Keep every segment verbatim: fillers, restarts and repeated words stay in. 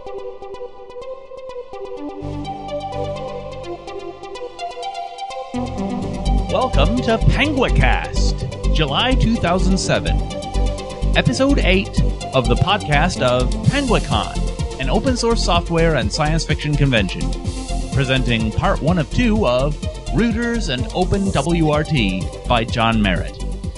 Welcome to PenguaCast, July two thousand seven, Episode eight of the podcast of PenguaCon, an open-source software and science fiction convention, presenting part one of two of Rooters and OpenWRT by John Merritt.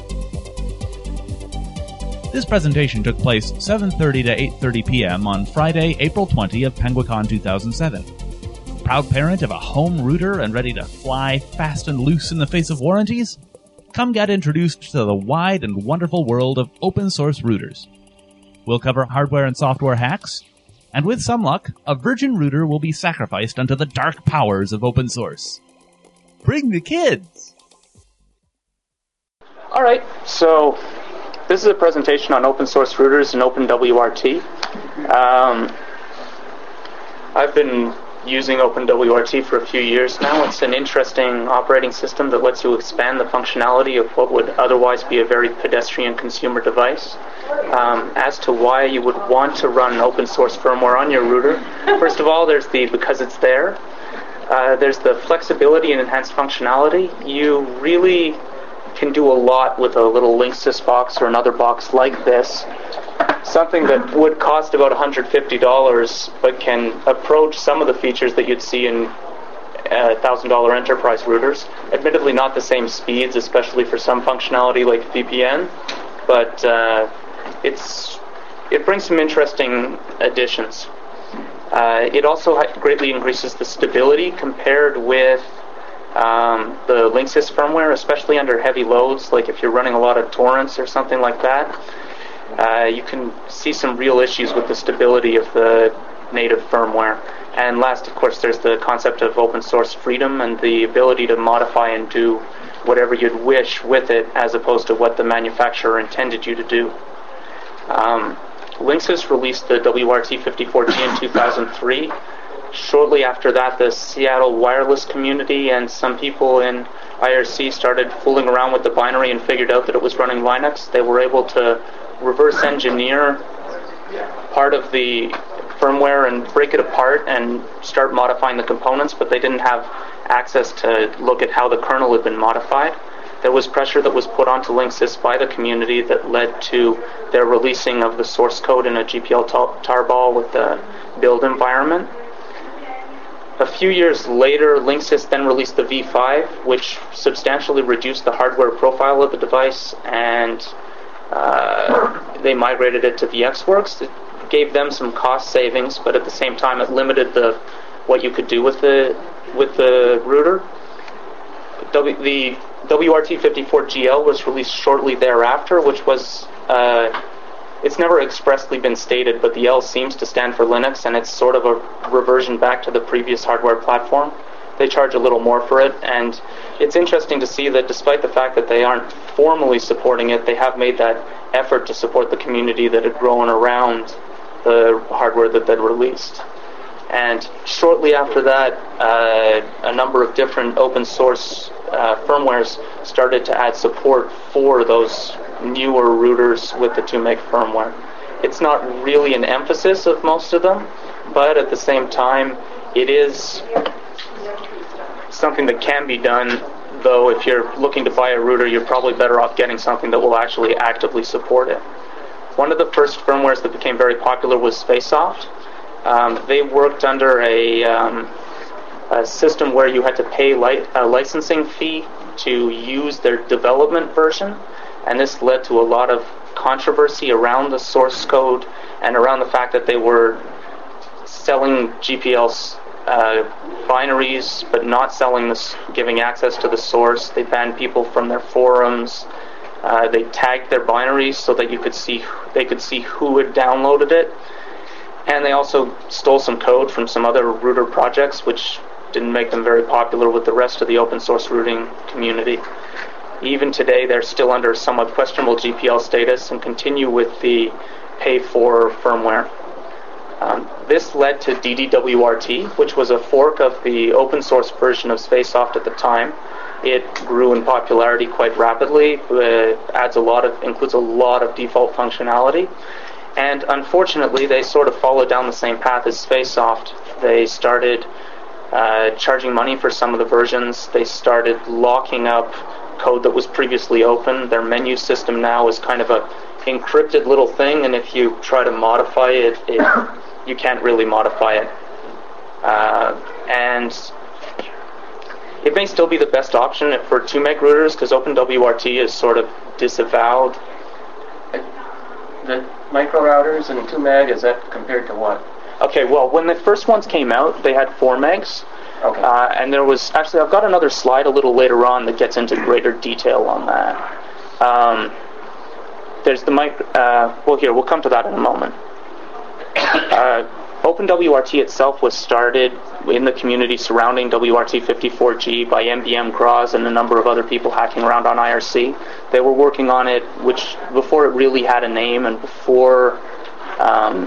This presentation took place seven thirty to eight thirty p.m. on Friday, April twentieth of PenguaCon two thousand seven. Proud parent of a home router and ready to fly fast and loose in the face of warranties? Come get introduced to the wide and wonderful world of open-source routers. We'll cover hardware and software hacks, and with some luck, a virgin router will be sacrificed unto the dark powers of open source. Bring the kids! Alright, so this is a presentation on open source routers and OpenWRT. Um, I've been using OpenWRT for a few years now. It's an interesting operating system that lets you expand the functionality of what would otherwise be a very pedestrian consumer device. Um, as to why you would want to run open source firmware on your router, first of all, there's the because it's there. Uh, there's the flexibility and enhanced functionality. You really can do a lot with a little Linksys box or another box like this. Something that would cost about one hundred fifty dollars, but can approach some of the features that you'd see in uh, one thousand dollars enterprise routers. Admittedly, not the same speeds, especially for some functionality like V P N, but uh, it's it brings some interesting additions. Uh, it also greatly increases the stability compared with um, the Linksys firmware, especially under heavy loads, like if you're running a lot of torrents or something like that. Uh, you can see some real issues with the stability of the native firmware. And last, of course, there's the concept of open source freedom and the ability to modify and do whatever you'd wish with it as opposed to what the manufacturer intended you to do. Um, Linksys released the W R T fifty-four G in two thousand three. Shortly after that, the Seattle wireless community and some people in I R C started fooling around with the binary and figured out that it was running Linux. They were able to reverse engineer part of the firmware and break it apart and start modifying the components, but they didn't have access to look at how the kernel had been modified. There was pressure that was put onto Linksys by the community that led to their releasing of the source code in a G P L tarball with the build environment. A few years later, Linksys then released the V five, which substantially reduced the hardware profile of the device, and uh, they migrated it to VxWorks. It gave them some cost savings, but at the same time, it limited the what you could do with the with the router. W, the W R T fifty-four G L was released shortly thereafter, which was uh, it's never expressly been stated, but the L seems to stand for Linux, and it's sort of a reversion back to the previous hardware platform. They charge a little more for it, and it's interesting to see that despite the fact that they aren't formally supporting it, they have made that effort to support the community that had grown around the hardware that they'd released. And shortly after that, uh, a number of different open source uh, firmwares started to add support for those newer routers with the two meg firmware. It's not really an emphasis of most of them, but at the same time, it is something that can be done, though if you're looking to buy a router, you're probably better off getting something that will actually actively support it. One of the first firmwares that became very popular was Spacesoft. Um, they worked under a, um, a system where you had to pay li- a licensing fee to use their development version, and this led to a lot of controversy around the source code and around the fact that they were selling G P L uh, binaries but not selling this, giving access to the source. They banned people from their forums. Uh, they tagged their binaries so that you could see they could see who had downloaded it. And they also stole some code from some other router projects, which didn't make them very popular with the rest of the open source routing community. Even today, they're still under somewhat questionable G P L status and continue with the pay-for firmware. Um, this led to D D W R T, which was a fork of the open source version of Spacesoft at the time. It grew in popularity quite rapidly. It adds a lot of, includes a lot of default functionality. And unfortunately, they sort of followed down the same path as Spacesoft. They started uh, charging money for some of the versions. They started locking up code that was previously open. Their menu system now is kind of a encrypted little thing, and if you try to modify it, it you can't really modify it. Uh, and it may still be the best option for two meg routers, because OpenWRT is sort of disavowed. The micro routers and two meg, is that compared to what? Okay, well, when the first ones came out, they had four megs. Okay. Uh, and there was, actually, I've got another slide a little later on that gets into greater detail on that. Um, there's the mic, uh, well, here, we'll come to that in a moment. Uh, OpenWRT itself was started in the community surrounding W R T fifty-four G by M B M Graz and a number of other people hacking around on I R C. They were working on it, which before it really had a name, and before um,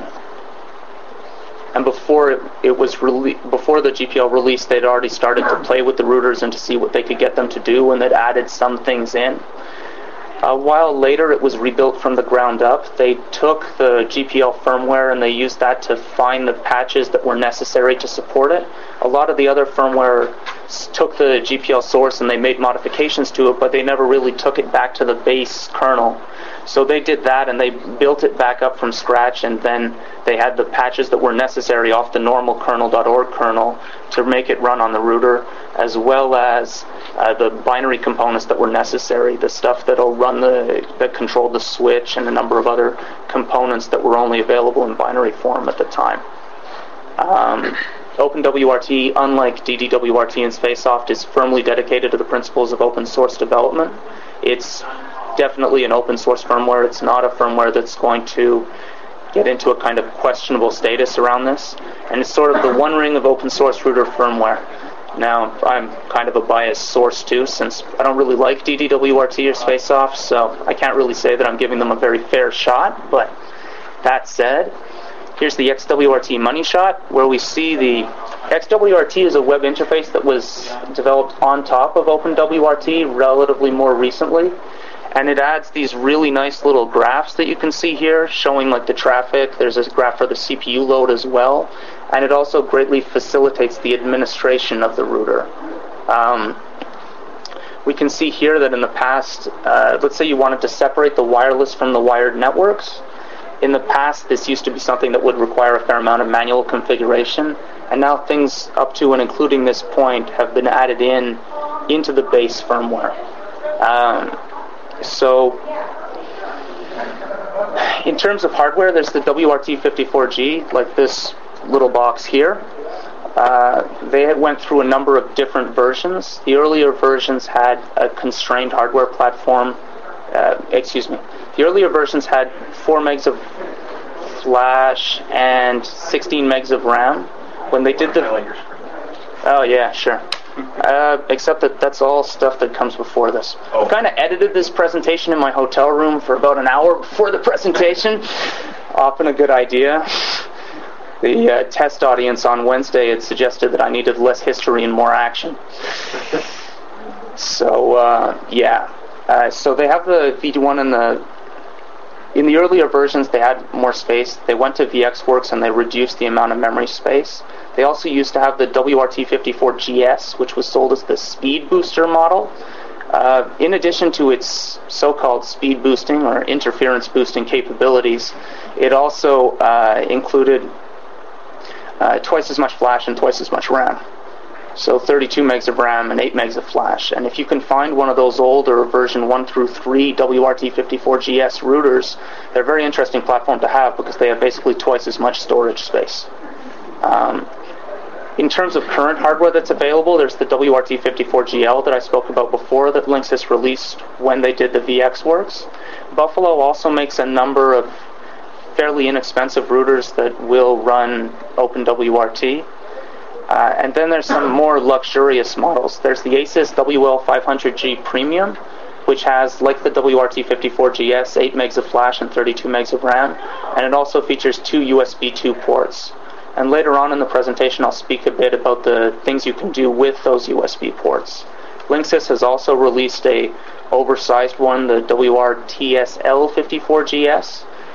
and before it, it was rele- before the G P L release, they'd already started to play with the routers and to see what they could get them to do, and they'd added some things in. A while later, it was rebuilt from the ground up. They took the G P L firmware and they used that to find the patches that were necessary to support it. A lot of the other firmware s- took the G P L source and they made modifications to it, but they never really took it back to the base kernel. So they did that and they built it back up from scratch, and then they had the patches that were necessary off the normal kernel dot org kernel to make it run on the router, as well as uh, the binary components that were necessary, the stuff that'll run the, that controlled the switch, and a number of other components that were only available in binary form at the time. Um, OpenWRT, unlike D D W R T and Spacesoft, is firmly dedicated to the principles of open source development. It's definitely an open source firmware. It's not a firmware that's going to get into a kind of questionable status around this. And it's sort of the One Ring of open source router firmware. Now, I'm kind of a biased source too, since I don't really like D D W R T or Spacesoft, so I can't really say that I'm giving them a very fair shot. But that said, here's the X W R T money shot, where we see the X W R T is a web interface that was developed on top of OpenWRT relatively more recently. And it adds these really nice little graphs that you can see here, showing like the traffic. There's a graph for the C P U load as well. And it also greatly facilitates the administration of the router. Um, we can see here that in the past, uh, let's say you wanted to separate the wireless from the wired networks. In the past, this used to be something that would require a fair amount of manual configuration. And now things up to and including this point have been added in into the base firmware. Um, So, in terms of hardware, there's the W R T fifty-four G, like this little box here. Uh, they went through a number of different versions. The earlier versions had a constrained hardware platform. Uh, excuse me. The earlier versions had four megs of flash and sixteen megs of RAM. When they did the... Oh, yeah, sure. Uh, except that that's all stuff that comes before this. Oh. I kind of edited this presentation in my hotel room for about an hour before the presentation. Often a good idea. The uh, test audience on Wednesday had suggested that I needed less history and more action. So, uh, yeah. Uh, so they have the V one and the... In the earlier versions, they had more space. They went to VxWorks and they reduced the amount of memory space. They also used to have the W R T fifty-four G S, which was sold as the speed booster model. Uh, in addition to its so-called speed boosting or interference boosting capabilities, it also uh, included uh, twice as much flash and twice as much RAM. So thirty-two megs of RAM and eight megs of flash. And if you can find one of those older version one through three W R T fifty-four G S routers, they're a very interesting platform to have because they have basically twice as much storage space. Um, in terms of current hardware that's available, there's the W R T fifty-four G L that I spoke about before that Linksys released when they did the VxWorks. Buffalo also makes a number of fairly inexpensive routers that will run OpenWRT. Uh, and then there's some more luxurious models. There's the Asus W L five hundred G Premium, which has, like the W R T fifty-four G S, eight megs of flash and thirty-two megs of RAM, and it also features two U S B two ports. And later on in the presentation, I'll speak a bit about the things you can do with those U S B ports. Linksys has also released a oversized one, the W R T S L fifty-four G S,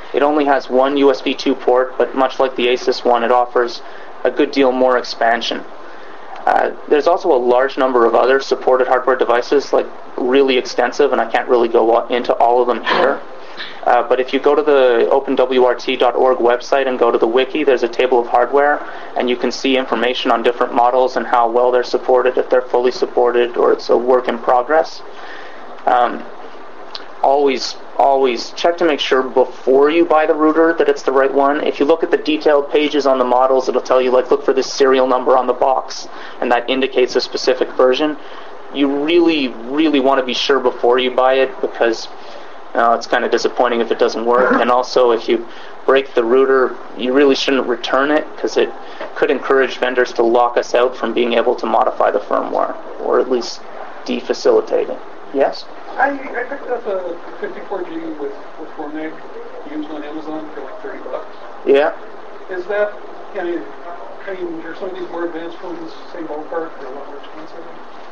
It only has one U S B two port, but much like the Asus one, it offers a good deal more expansion. Uh, there's also a large number of other supported hardware devices, like really extensive, and I can't really go into all of them here. Uh, but if you go to the open W R T dot org website and go to the wiki, there's a table of hardware, and you can see information on different models and how well they're supported, if they're fully supported, or it's a work in progress. Um, always, always check to make sure before you buy the router that it's the right one. If you look at the detailed pages on the models, it'll tell you, like, look for this serial number on the box, and that indicates a specific version. You really, really want to be sure before you buy it, because Uh, it's kind of disappointing if it doesn't work. And also, if you break the router, you really shouldn't return it, because it could encourage vendors to lock us out from being able to modify the firmware, or at least defacilitate it. Yes? I, I picked up a fifty-four G with, with four meg used on Amazon for like thirty bucks. Yeah. Is that, can you, I mean, are some of these more advanced ones same ballpark or a lot more expensive?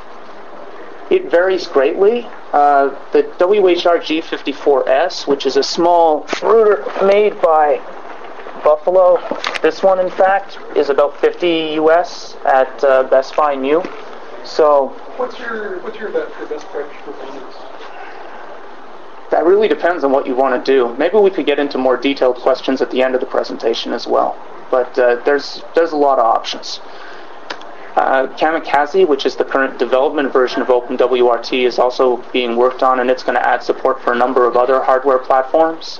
It varies greatly. Uh, the W H R G fifty-four S, which is a small router made by Buffalo, this one, in fact, is about fifty U S at uh, Best Buy new. So, what's your what's your bet for best price performance? That really depends on what you want to do. Maybe we could get into more detailed questions at the end of the presentation as well. But uh, there's there's a lot of options. Uh, Kamikaze, which is the current development version of OpenWRT, is also being worked on, and it's going to add support for a number of other hardware platforms.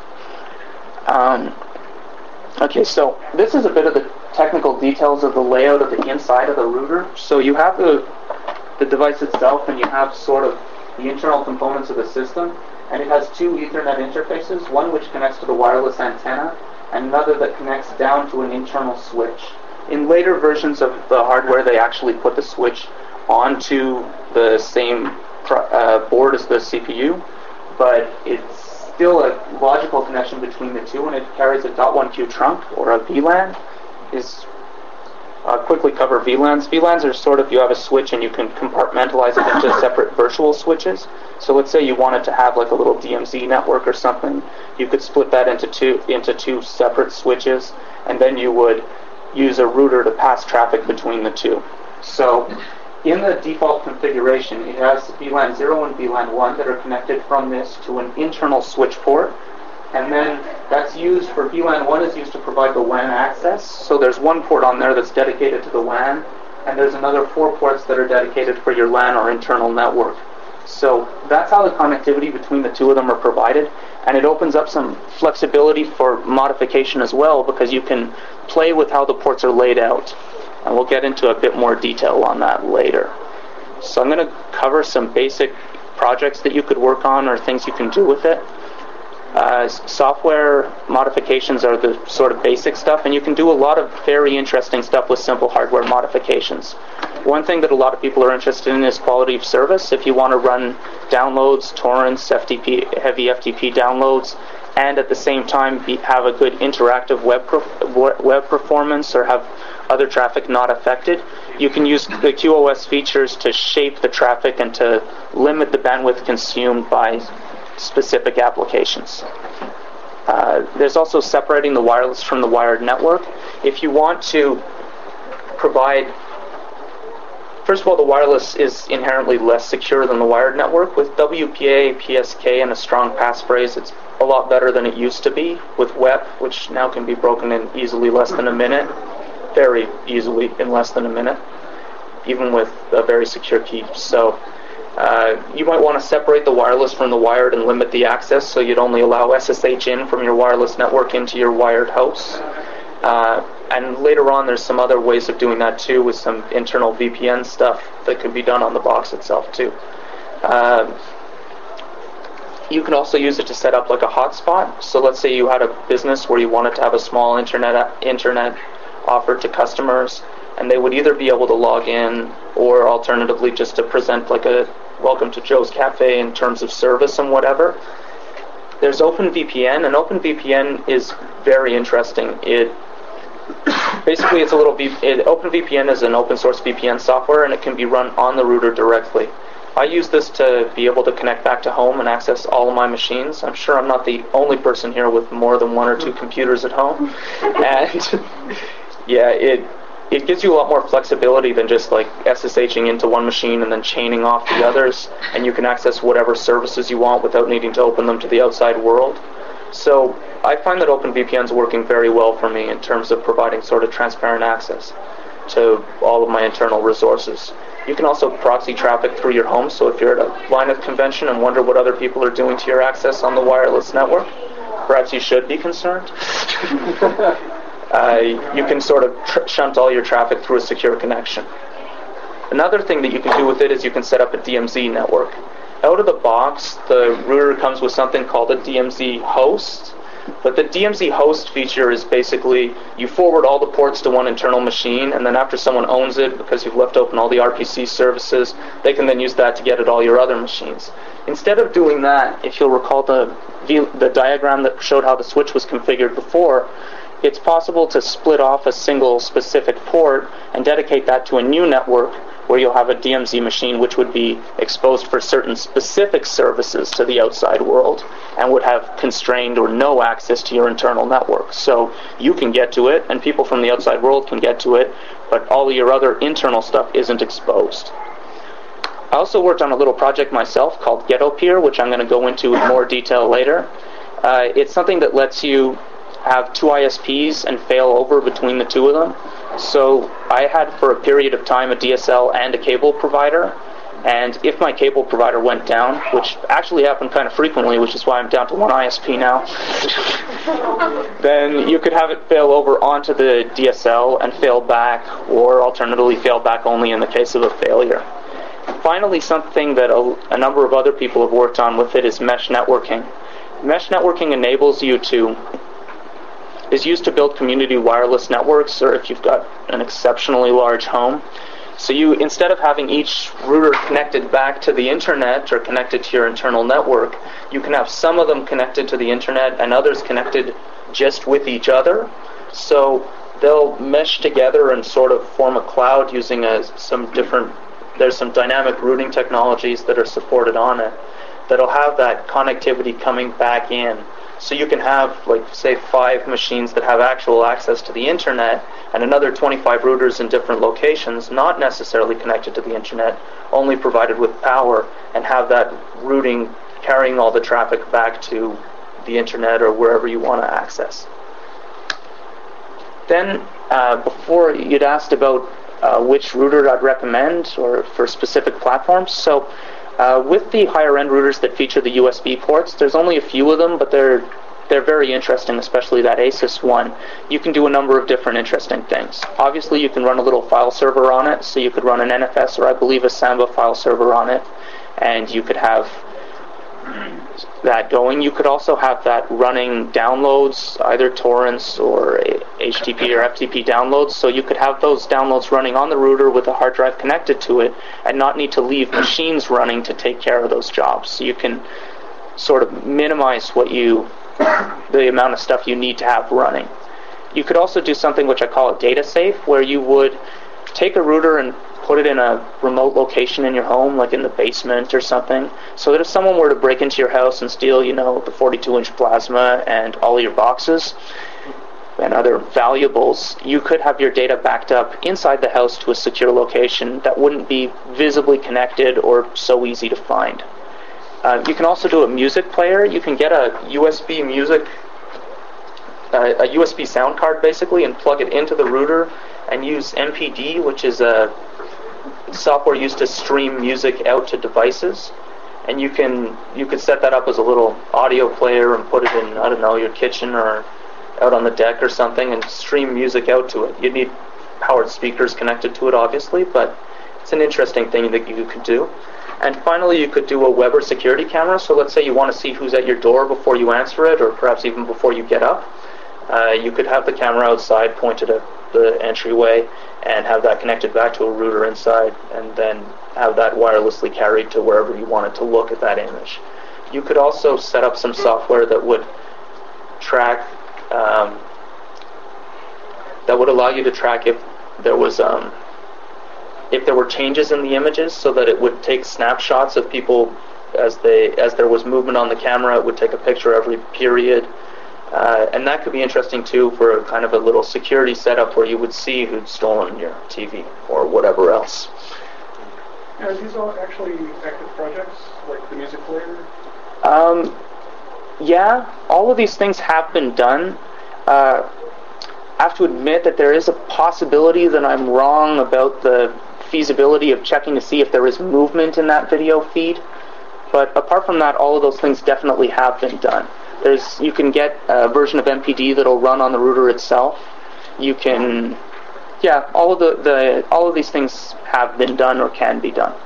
Um, okay, so this is a bit of the technical details of the layout of the inside of the router. So you have the, the device itself, and you have sort of the internal components of the system, and it has two Ethernet interfaces, one which connects to the wireless antenna, and another that connects down to an internal switch. In later versions of the hardware, they actually put the switch onto the same uh, board as the C P U, but it's still a logical connection between the two, and it carries a dot one Q trunk, or a V LAN. Is uh, quickly cover V LANs. V LANs are sort of, you have a switch and you can compartmentalize it into separate virtual switches. So let's say you wanted to have like a little D M Z network or something, you could split that into two into two separate switches, and then you would use a router to pass traffic between the two. So in the default configuration, it has V LAN zero and V LAN one that are connected from this to an internal switch port, and then that's used for V LAN one is used to provide the W A N access. So there's one port on there that's dedicated to the W A N, and there's another four ports that are dedicated for your LAN or internal network. So that's how the connectivity between the two of them are provided, and it opens up some flexibility for modification as well, because you can play with how the ports are laid out, and we'll get into a bit more detail on that later. So I'm going to cover some basic projects that you could work on, or things you can do with it. Uh, software modifications are the sort of basic stuff, and you can do a lot of very interesting stuff with simple hardware modifications. One thing that a lot of people are interested in is quality of service. If you want to run downloads, torrents, F T P, heavy F T P downloads, and at the same time be, have a good interactive web pro- web performance, or have other traffic not affected, you can use the Q o S features to shape the traffic and to limit the bandwidth consumed by specific applications. Uh, there's also separating the wireless from the wired network. If you want to provide, first of all, the wireless is inherently less secure than the wired network. With W P A, P S K, and a strong passphrase, it's a lot better than it used to be. With W E P, which now can be broken in easily less than a minute, very easily in less than a minute, even with a very secure key. So Uh, you might want to separate the wireless from the wired and limit the access, so you'd only allow S S H in from your wireless network into your wired house. Uh, and later on, there's some other ways of doing that too, with some internal V P N stuff that could be done on the box itself too. Uh, you can also use it to set up like a hotspot. So let's say you had a business where you wanted to have a small internet internet offered to customers, and they would either be able to log in, or alternatively just to present like a welcome to Joe's Cafe in terms of service and whatever. There's OpenVPN, and OpenVPN is very interesting. It basically it's a little v- it, OpenVPN is an open source V P N software, and it can be run on the router directly. I use this to be able to connect back to home and access all of my machines. I'm sure I'm not the only person here with more than one or two computers at home. And yeah, it it gives you a lot more flexibility than just like SSHing into one machine and then chaining off the others, and you can access whatever services you want without needing to open them to the outside world. So I find that OpenVPN is working very well for me in terms of providing sort of transparent access to all of my internal resources. You can also proxy traffic through your home, so if you're at a Linux convention and wonder what other people are doing to your access on the wireless network, perhaps you should be concerned. uh, you can sort of tr- shunt all your traffic through a secure connection. Another thing that you can do with it is you can set up a D M Z network. Out of the box, the router comes with something called a D M Z host. But the D M Z host feature is basically you forward all the ports to one internal machine, and then after someone owns it, because you've left open all the R P C services, they can then use that to get at all your other machines. Instead of doing that, if you'll recall the, the diagram that showed how the switch was configured before, it's possible to split off a single specific port and dedicate that to a new network where you'll have a D M Z machine which would be exposed for certain specific services to the outside world and would have constrained or no access to your internal network. So you can get to it, and people from the outside world can get to it, but all of your other internal stuff isn't exposed. I also worked on a little project myself called GhettoPeer, which I'm going to go into in more detail later. Uh, it's something that lets you have two I S Ps and fail over between the two of them. So I had for a period of time a D S L and a cable provider, and if my cable provider went down, which actually happened kind of frequently, which is why I'm down to one I S P now, then you could have it fail over onto the D S L and fail back, or alternatively fail back only in the case of a failure. Finally, something that a, a number of other people have worked on with it is mesh networking. Mesh networking enables you to is used to build community wireless networks, or if you've got an exceptionally large home. So you, instead of having each router connected back to the internet or connected to your internal network, you can have some of them connected to the internet and others connected just with each other. So they'll mesh together and sort of form a cloud using a, some different, there's some dynamic routing technologies that are supported on it that'll have that connectivity coming back in. So you can have, like, say, five machines that have actual access to the internet and another twenty-five routers in different locations, not necessarily connected to the internet, only provided with power, and have that routing carrying all the traffic back to the internet or wherever you want to access. Then, uh, before you'd asked about uh, which router I'd recommend or for specific platforms. So Uh, with the higher-end routers that feature the U S B ports, there's only a few of them, but they're they're very interesting, especially that Asus one. You can do a number of different interesting things. Obviously, you can run a little file server on it, so you could run an N F S or I believe a Samba file server on it, and you could have that going. You could also have that running downloads, either torrents or H T T P or F T P downloads, so you could have those downloads running on the router with a hard drive connected to it and not need to leave machines running to take care of those jobs. So you can sort of minimize what you, the amount of stuff you need to have running. You could also do something which I call a data safe, where you would take a router and put it in a remote location in your home, like in the basement or something, so that if someone were to break into your house and steal, you know, the forty-two inch plasma and all your boxes and other valuables, you could have your data backed up inside the house to a secure location that wouldn't be visibly connected or so easy to find. Uh, you can also do a music player. You can get a U S B music, uh, a U S B sound card basically, and plug it into the router and use M P D, which is a software used to stream music out to devices. And you can you could set that up as a little audio player and put it in, I don't know, your kitchen or out on the deck or something, and stream music out to it. You'd need powered speakers connected to it, obviously, but it's an interesting thing that you could do. And finally, you could do a Weber security camera. So let's say you want to see who's at your door before you answer it, or perhaps even before you get up. Uh, you could have the camera outside pointed at the entryway and have that connected back to a router inside, and then have that wirelessly carried to wherever you wanted to look at that image. You could also set up some software that would track, um, that would allow you to track if there was um, if there were changes in the images, so that it would take snapshots of people as they as there was movement on the camera. It would take a picture every period. Uh, and that could be interesting too for a kind of a little security setup where you would see who'd stolen your T V or whatever else. Are these all actually active projects, like the music player? Um, yeah, all of these things have been done. Uh, I have to admit that there is a possibility that I'm wrong about the feasibility of checking to see if there is movement in that video feed. But apart from that, all of those things definitely have been done. There's, you can get a version of M P D that'll run on the router itself. You can, yeah, all of the, the all of these things have been done or can be done.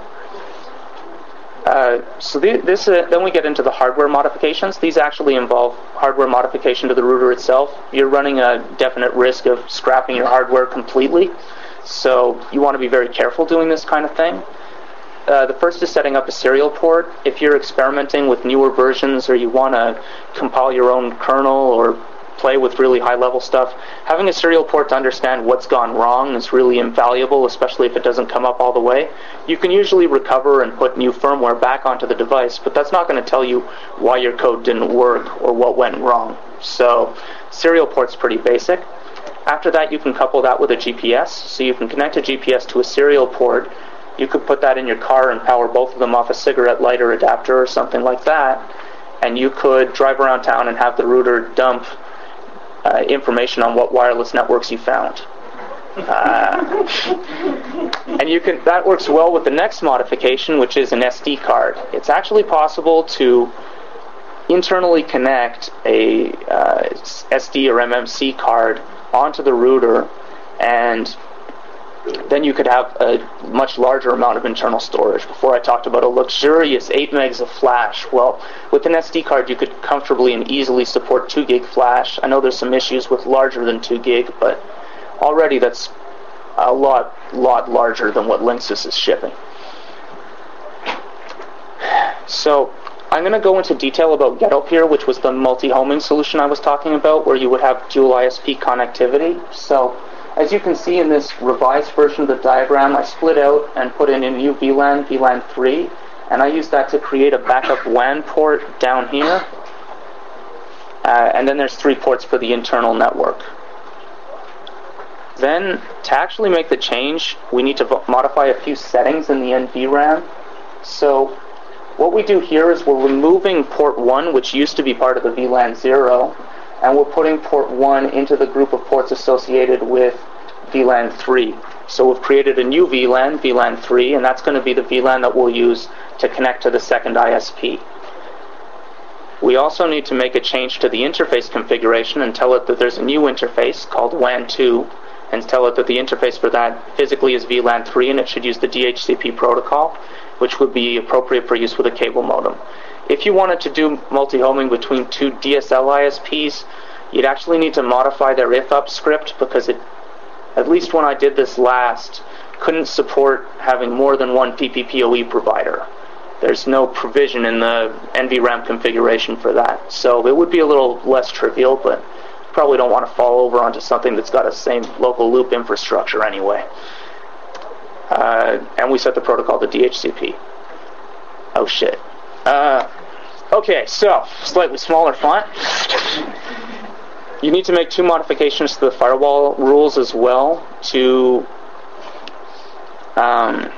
Uh, so the, this, uh, then we get into the hardware modifications. These actually involve hardware modification to the router itself. You're running a definite risk of scrapping your hardware completely, so you want to be very careful doing this kind of thing. Uh, the first is setting up a serial port. If you're experimenting with newer versions or you want to compile your own kernel or play with really high-level stuff, having a serial port to understand what's gone wrong is really invaluable, especially if it doesn't come up all the way. You can usually recover and put new firmware back onto the device, but that's not going to tell you why your code didn't work or what went wrong. So serial port's pretty basic. After that, you can couple that with a G P S. So you can connect a G P S to a serial port. You could put that in your car and power both of them off a cigarette lighter adapter or something like that, and you could drive around town and have the router dump uh, information on what wireless networks you found. Uh, and you can that works well with the next modification, which is an S D card. It's actually possible to internally connect a uh, S D or M M C card onto the router, and then you could have a much larger amount of internal storage. Before I talked about a luxurious eight megs of flash. Well, with an S D card you could comfortably and easily support two gig flash. I know there's some issues with larger than two gig, but already that's a lot, lot larger than what Linksys is shipping. So I'm going to go into detail about GetOp which was the multi-homing solution I was talking about, where you would have dual I S P connectivity. So as you can see in this revised version of the diagram, I split out and put in a new V LAN, V LAN three, and I used that to create a backup W A N port down here. Uh, and then there's three ports for the internal network. Then, to actually make the change, we need to vo- modify a few settings in the N V RAM. So what we do here is we're removing port one, which used to be part of the V LAN zero, and we're putting port one into the group of ports associated with V LAN three. So we've created a new V LAN, V LAN three, and that's going to be the V LAN that we'll use to connect to the second I S P. We also need to make a change to the interface configuration and tell it that there's a new interface called W A N two, and tell it that the interface for that physically is V LAN three, and it should use the D H C P protocol, which would be appropriate for use with a cable modem. If you wanted to do multi-homing between two D S L I S Ps, you'd actually need to modify their if up script, because it, at least when I did this last, couldn't support having more than one P P P O E provider. There's no provision in the N V RAM configuration for that. So it would be a little less trivial, but probably don't want to fall over onto something that's got a same local loop infrastructure anyway. Uh, and we set the protocol to D H C P. Oh shit. Uh, okay, so, slightly smaller font. You need to make two modifications to the firewall rules as well to um,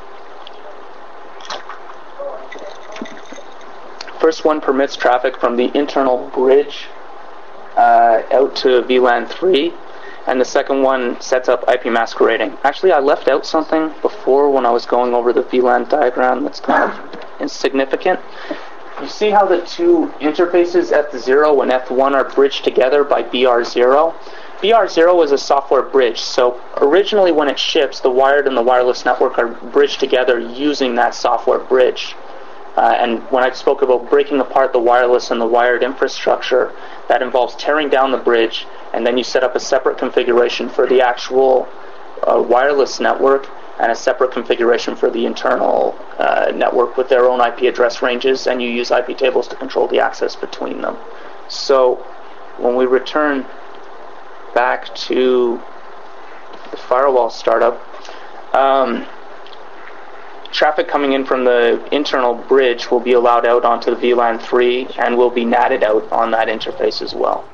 first one permits traffic from the internal bridge uh, out to V LAN three, and the second one sets up I P masquerading. Actually, I left out something before when I was going over the V LAN diagram that's kind of insignificant. You see how the two interfaces F zero and F one are bridged together by B R zero? B R zero is a software bridge, so originally when it ships, the wired and the wireless network are bridged together using that software bridge. Uh, and when I spoke about breaking apart the wireless and the wired infrastructure, that involves tearing down the bridge, and then you set up a separate configuration for the actual uh, wireless network, and a separate configuration for the internal uh, network with their own I P address ranges, and you use I P tables to control the access between them. So when we return back to the firewall startup, Um, traffic coming in from the internal bridge will be allowed out onto the V LAN three and will be natted out on that interface as well.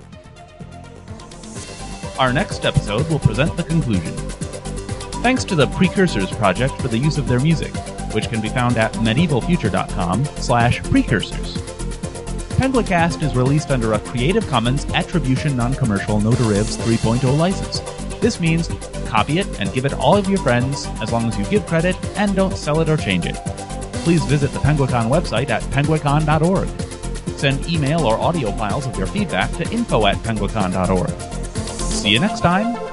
Our next episode will present the conclusion. Thanks to the Precursors project for the use of their music, which can be found at medievalfuture.com slash precursors. Penguicast is released under a Creative Commons Attribution Non-Commercial No Derivs three point oh license. This means copy it and give it all of your friends, as long as you give credit and don't sell it or change it. Please visit the Penguicon website at penguicon dot org. Send email or audio files of your feedback to info at penguicon dot org. See you next time!